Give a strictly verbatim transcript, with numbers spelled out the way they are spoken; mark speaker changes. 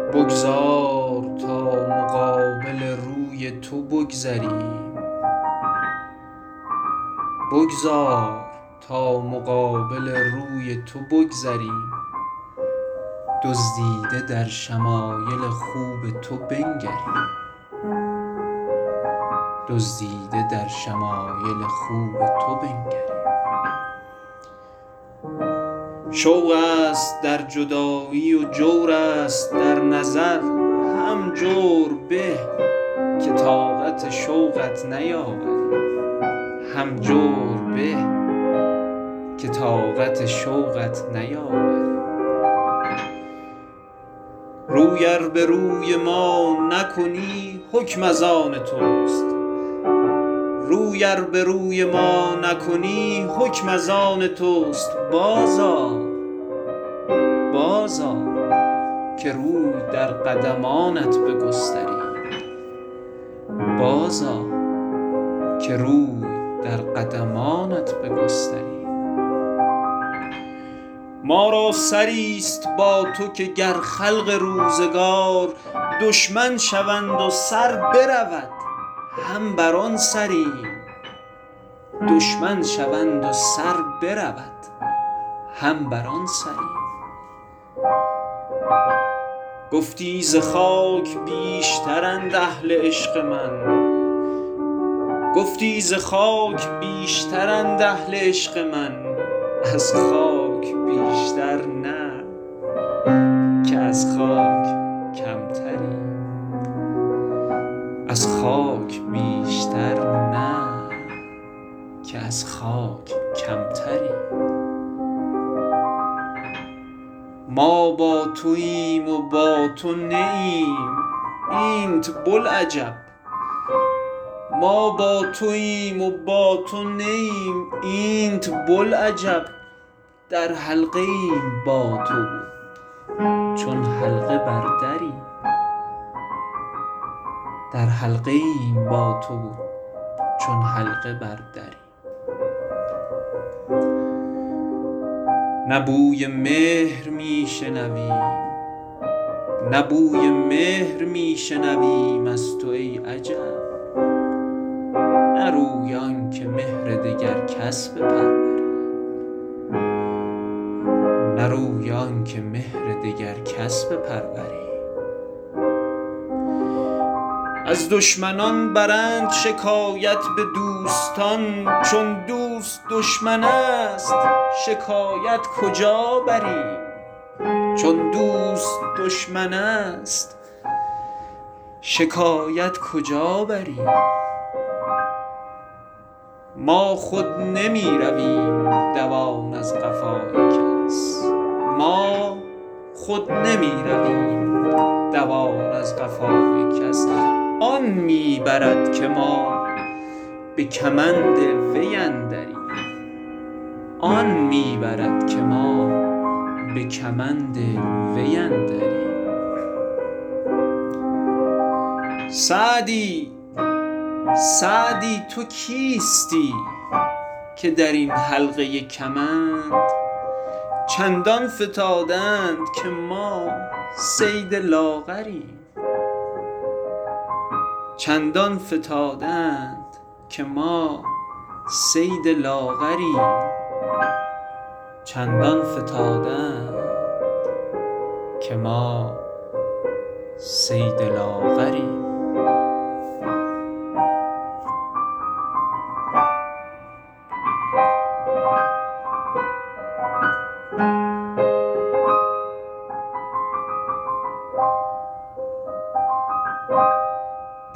Speaker 1: بگذار تا مقابل روی تو بگذریم، بگذار تا مقابل روی تو بگذریم، دزدیده در شمایل خوب تو بنگریم، دزدیده در شمایل خوب تو بنگریم. شوق است در جدایی و جور است در نظر، هم جور به که طاقت شوقت نیاوریم، هم جور به که طاقت شوقت نیاوریم. روی ار به روی ما نکنی حکم از آن توست، روی ار به روی ما نکنی حکم از آن توست. بازآ بازآ که روی در قدمانت بگستریم، بازآ که روی در قدمانت بگستریم. ما را سریست با تو که گر خلق روزگار دشمن شوند و سر برود، هم بر آن سریم. دشمن شوند و سر برود، هم بر آن سریم. گفتی ز خاک بیشترند اهل عشق من، گفتی ز خاک بیشترند اهل عشق من. از خاک بیشتر نه که از خاک کمتریم، از خاک بیشتر نه که از خاک کمتریم. ما با توییم و با تو نییم اینت بوالعجب، ما با توییم و با تو نییم اینت بوالعجب. در حلقه ایم با تو چون حلقه بر دریم، در حلقه ایم با تو چون حلقه بر دریم. نه بوی مهر می شنویم، نه بوی مهر می شنویم از تو ای عجب. نه روی آن که مهر دگر کس بپروری، نه روی آن که مهر دگر کس بپروری. از دشمنان برند شکایت به دوستان، چون دوست دشمن است شکایت کجا بریم. چون دوست دشمن است شکایت کجا بریم. ما خود نمی رویم دوان از قفای کس، ما خود نمی رویم دوان از قفای کس. آن می برد که ما به کمند وی اندریم، آن می برد که ما به کمند وی اندریم. سعدی سعدی تو کیستی که در این حلقه کمند چندان فتادند که ما صید لاغریم. چندان فتادند که ما صید لاغریم، چندان فتادند که ما صید لاغریم.